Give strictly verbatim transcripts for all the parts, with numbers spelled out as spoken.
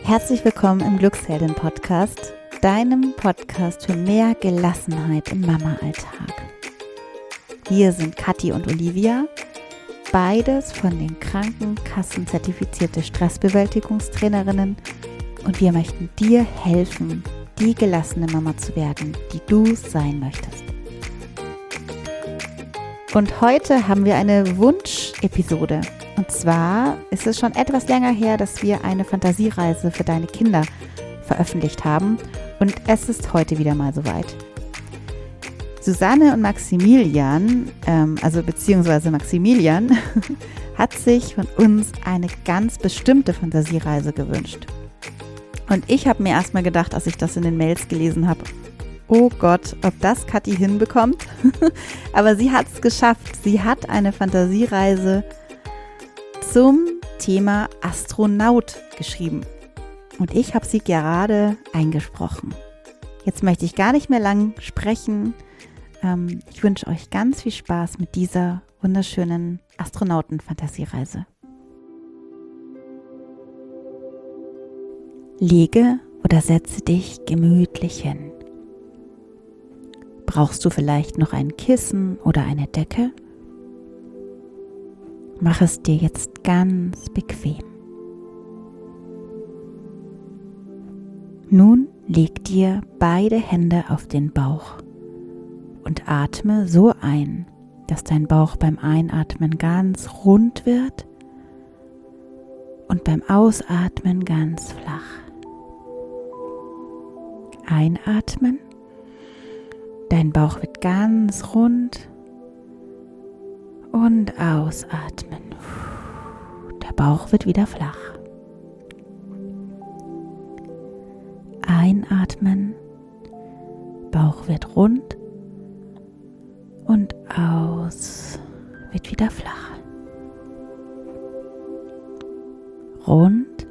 Herzlich willkommen im Glücksheldin-Podcast, deinem Podcast für mehr Gelassenheit im Mama-Alltag. Wir sind Kathi und Olivia, beides von den Krankenkassen zertifizierte Stressbewältigungstrainerinnen, und wir möchten dir helfen, die gelassene Mama zu werden, die du sein möchtest. Und heute haben wir eine Wunsch-Episode. Und zwar ist es schon etwas länger her, dass wir eine Fantasiereise für deine Kinder veröffentlicht haben. Und es ist heute wieder mal soweit. Susanne und Maximilian, ähm, also beziehungsweise Maximilian, hat sich von uns eine ganz bestimmte Fantasiereise gewünscht. Und ich habe mir erstmal gedacht, als ich das in den Mails gelesen habe, oh Gott, ob das Kathi hinbekommt. Aber sie hat es geschafft. Sie hat eine Fantasiereise zum Thema Astronaut geschrieben. Und ich habe sie gerade eingesprochen. Jetzt möchte ich gar nicht mehr lang sprechen. Ähm, ich wünsche euch ganz viel Spaß mit dieser wunderschönen Astronauten-Fantasiereise. Lege oder setze dich gemütlich hin. Brauchst du vielleicht noch ein Kissen oder eine Decke? Mach es dir jetzt ganz bequem. Nun leg dir beide Hände auf den Bauch und atme so ein, dass dein Bauch beim Einatmen ganz rund wird und beim Ausatmen ganz flach. Einatmen, dein Bauch wird ganz rund. Und ausatmen. Der Bauch wird wieder flach. Einatmen. Bauch wird rund. Und aus wird wieder flach. Rund.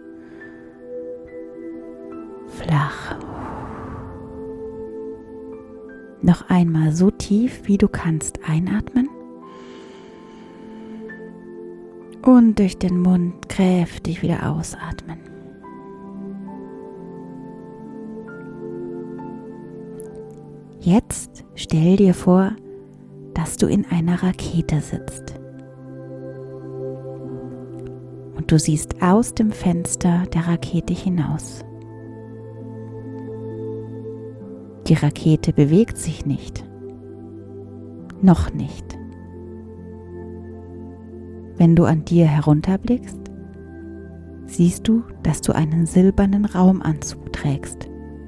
Flach. Noch einmal so tief, wie du kannst, einatmen. Und durch den Mund kräftig wieder ausatmen. Jetzt stell dir vor, dass du in einer Rakete sitzt. Und du siehst aus dem Fenster der Rakete hinaus. Die Rakete bewegt sich nicht. Noch nicht. Wenn du an dir herunterblickst, siehst du, dass du einen silbernen Raumanzug trägst.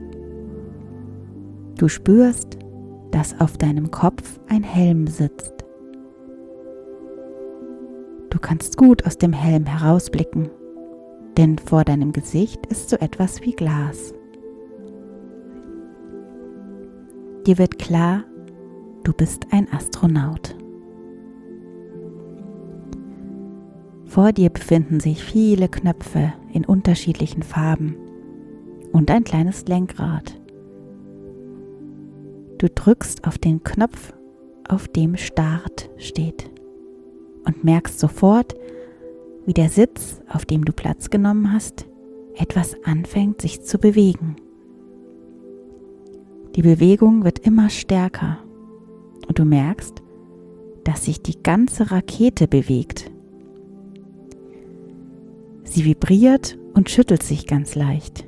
Du spürst, dass auf deinem Kopf ein Helm sitzt. Du kannst gut aus dem Helm herausblicken, denn vor deinem Gesicht ist so etwas wie Glas. Dir wird klar, du bist ein Astronaut. Vor dir befinden sich viele Knöpfe in unterschiedlichen Farben und ein kleines Lenkrad. Du drückst auf den Knopf, auf dem Start steht, und merkst sofort, wie der Sitz, auf dem du Platz genommen hast, etwas anfängt, sich zu bewegen. Die Bewegung wird immer stärker und du merkst, dass sich die ganze Rakete bewegt. Sie vibriert und schüttelt sich ganz leicht.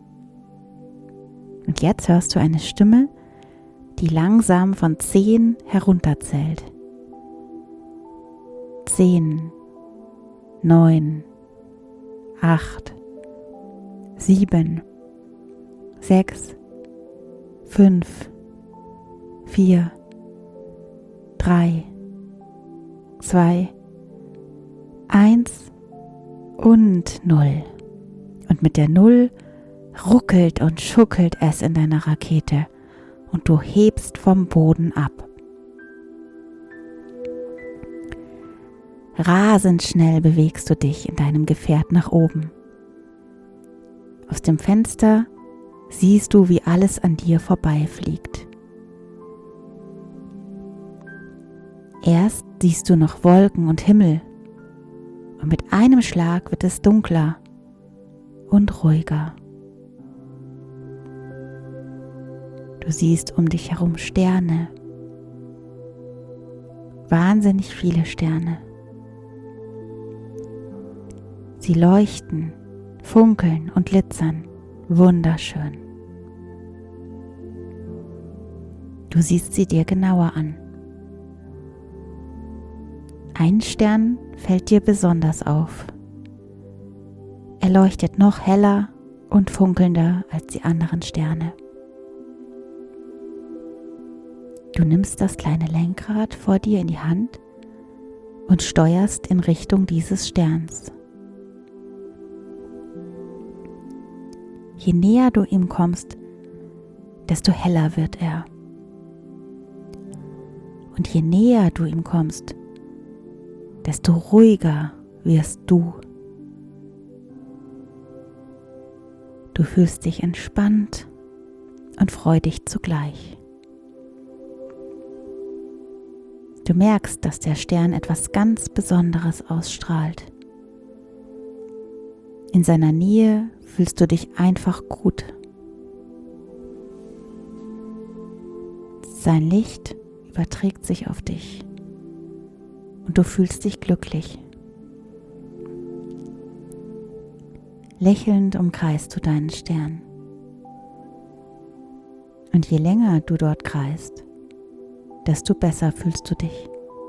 Und jetzt hörst du eine Stimme, die langsam von zehn herunterzählt. Zehn, neun, acht, sieben, sechs, fünf, vier, drei, zwei, eins und null. Und mit der Null ruckelt und schuckelt es in deiner Rakete und du hebst vom Boden ab. Rasend schnell bewegst du dich in deinem Gefährt nach oben. Aus dem Fenster siehst du, wie alles an dir vorbeifliegt. Erst siehst du noch Wolken und Himmel und mit einem Schlag wird es dunkler und ruhiger. Du siehst um dich herum Sterne, wahnsinnig viele Sterne. Sie leuchten, funkeln und glitzern, wunderschön. Du siehst sie dir genauer an. Ein Stern fällt dir besonders auf. Er leuchtet noch heller und funkelnder als die anderen Sterne. Du nimmst das kleine Lenkrad vor dir in die Hand und steuerst in Richtung dieses Sterns. Je näher du ihm kommst, desto heller wird er. Und je näher du ihm kommst, desto ruhiger wirst du. Du fühlst dich entspannt und freudig zugleich. Du merkst, dass der Stern etwas ganz Besonderes ausstrahlt. In seiner Nähe fühlst du dich einfach gut. Sein Licht überträgt sich auf dich und du fühlst dich glücklich. Lächelnd umkreist du deinen Stern. Und je länger du dort kreist, desto besser fühlst du dich.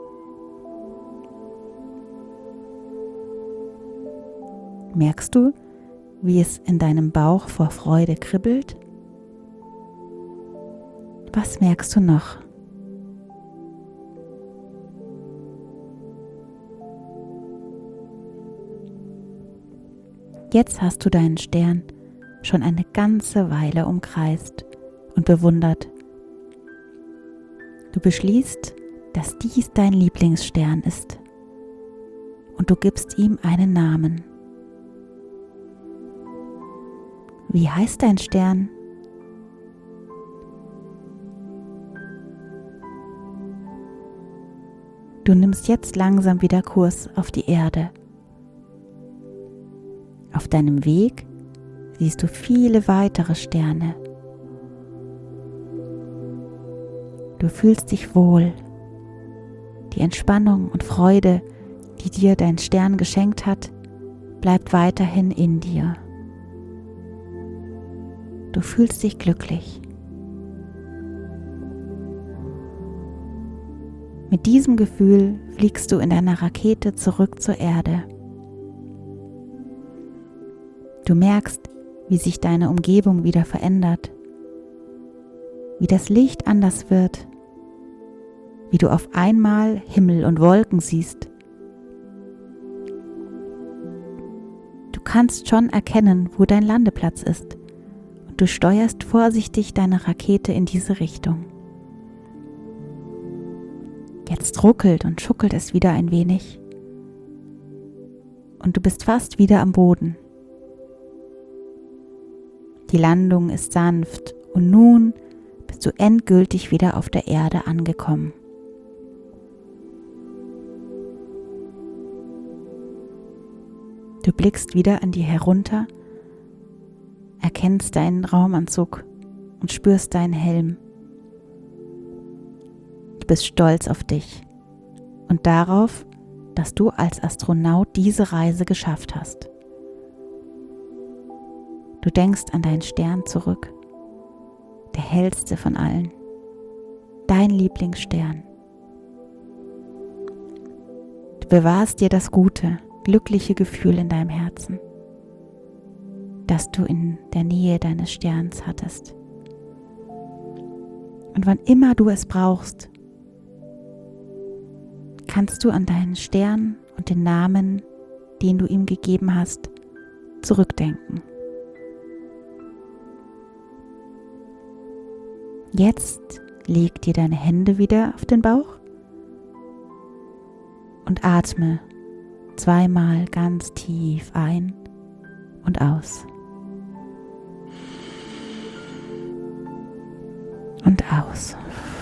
Merkst du, wie es in deinem Bauch vor Freude kribbelt? Was merkst du noch? Jetzt hast du deinen Stern schon eine ganze Weile umkreist und bewundert. Du beschließt, dass dies dein Lieblingsstern ist und du gibst ihm einen Namen. Wie heißt dein Stern? Du nimmst jetzt langsam wieder Kurs auf die Erde. Auf deinem Weg siehst du viele weitere Sterne. Du fühlst dich wohl. Die Entspannung und Freude, die dir dein Stern geschenkt hat, bleibt weiterhin in dir. Du fühlst dich glücklich. Mit diesem Gefühl fliegst du in deiner Rakete zurück zur Erde. Du merkst, wie sich deine Umgebung wieder verändert, wie das Licht anders wird, wie du auf einmal Himmel und Wolken siehst. Du kannst schon erkennen, wo dein Landeplatz ist, und du steuerst vorsichtig deine Rakete in diese Richtung. Jetzt ruckelt und schuckelt es wieder ein wenig, und du bist fast wieder am Boden. Die Landung ist sanft und nun bist du endgültig wieder auf der Erde angekommen. Du blickst wieder an dir herunter, erkennst deinen Raumanzug und spürst deinen Helm. Du bist stolz auf dich und darauf, dass du als Astronaut diese Reise geschafft hast. Du denkst an deinen Stern zurück, der hellste von allen, dein Lieblingsstern. Du bewahrst dir das gute, glückliche Gefühl in deinem Herzen, das du in der Nähe deines Sterns hattest. Und wann immer du es brauchst, kannst du an deinen Stern und den Namen, den du ihm gegeben hast, zurückdenken. Jetzt leg dir deine Hände wieder auf den Bauch und atme zweimal ganz tief ein und aus. Und aus.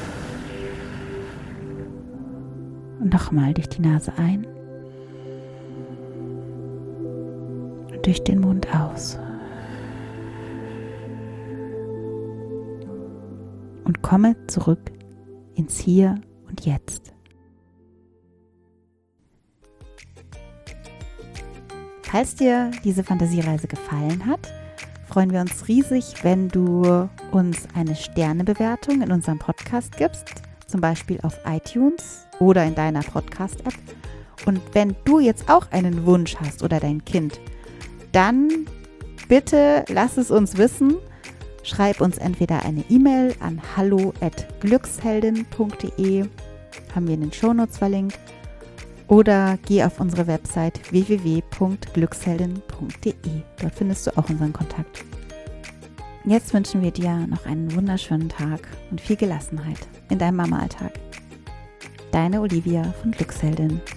Und nochmal durch die Nase ein und durch den Mund aus. und komme zurück ins Hier und Jetzt. Falls dir diese Fantasiereise gefallen hat, freuen wir uns riesig, wenn du uns eine Sternebewertung in unserem Podcast gibst, zum Beispiel auf iTunes oder in deiner Podcast-App. Und wenn du jetzt auch einen Wunsch hast oder dein Kind, dann bitte lass es uns wissen. Schreib uns entweder eine E-Mail an hallo at glücksheldin punkt de, haben wir in den Shownotes verlinkt, oder geh auf unsere Website w w w punkt glücksheldin punkt de. Dort findest du auch unseren Kontakt. Jetzt wünschen wir dir noch einen wunderschönen Tag und viel Gelassenheit in deinem Mama-Alltag. Deine Olivia von Glücksheldin.